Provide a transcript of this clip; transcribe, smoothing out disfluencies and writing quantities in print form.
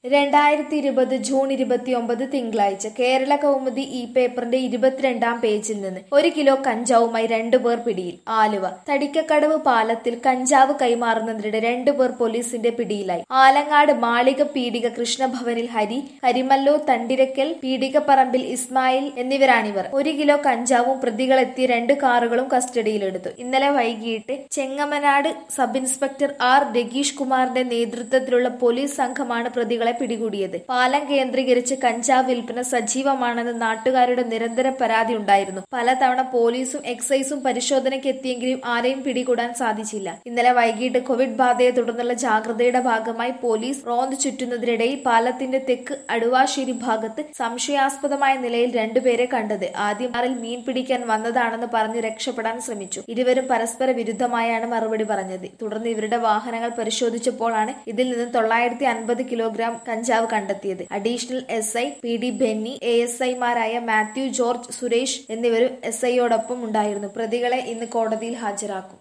2020 June 29 തിങ്കളാഴ്ച കേരള കൗമുദി ഈ പേപ്പറിന്റെ 22-ാം പേജിൽ നിന്ന് 1 കിലോ കഞ്ചാവുമായി 2 പേർ പിടിയിൽ. ആലുവ തടിക്കക്കടവ് പാലത്തിൽ കഞ്ചാവ് കൈമാറുന്നതിനിടെ 2 പേർ പോലീസിന്റെ പിടിയിലായി. ആലങ്ങാട് മാളിക പീടിക കൃഷ്ണഭവനിൽ ഹരി, കരിമല്ലോ തണ്ടിരക്കൽ പീടികപ്പറമ്പിൽ ഇസ്മായിൽ എന്നിവരാണിവർ. 1 കിലോ കഞ്ചാവും പ്രതികളെത്തിയ 2 കാറുകളും കസ്റ്റഡിയിലെടുത്തു. ഇന്നലെ വൈകിട്ട് Chengamanad sub inspector R Rageesh കുമാറിന്റെ നേതൃത്വത്തിലുള്ള പോലീസ് സംഘമാണ് പ്രതികളെ പിടികൂടിയത്. പാലം കേന്ദ്രീകരിച്ച് കഞ്ചാവ് വിൽപ്പന സജീവമാണെന്ന് നാട്ടുകാരുടെ നിരന്തര പരാതി ഉണ്ടായിരുന്നു. പലതവണ പോലീസും എക്സൈസും പരിശോധനയ്ക്ക് എത്തിയെങ്കിലും ആരെയും പിടികൂടാൻ സാധിച്ചില്ല. ഇന്നലെ വൈകിട്ട് കോവിഡ് ബാധയെ തുടർന്നുള്ള ജാഗ്രതയുടെ ഭാഗമായി പോലീസ് റോന്ത് ചുറ്റുന്നതിനിടയിൽ പാലത്തിന്റെ തെക്ക് അടുവാശ്ശേരി ഭാഗത്ത് സംശയാസ്പദമായ നിലയിൽ 2 പേരെ കണ്ടത്. ആദ്യം ആറിൽ മീൻ പിടിക്കാൻ വന്നതാണെന്ന് പറഞ്ഞ് രക്ഷപ്പെടാൻ ശ്രമിച്ചു. ഇരുവരും പരസ്പര വിരുദ്ധമായാണ് മറുപടി പറഞ്ഞത്. തുടർന്ന് ഇവരുടെ വാഹനങ്ങൾ പരിശോധിച്ചപ്പോഴാണ് ഇതിൽ നിന്ന് 950 കിലോഗ്രാം കഞ്ചാവ് കണ്ടെത്തിയത്. അഡീഷണൽ SI PD ബെന്നി, ASIമാരായ മാത്യു ജോർജ്, സുരേഷ് എന്നിവരും SIയോടൊപ്പം ഉണ്ടായിരുന്നു. പ്രതികളെ ഇന്ന് കോടതിയിൽ ഹാജരാക്കും.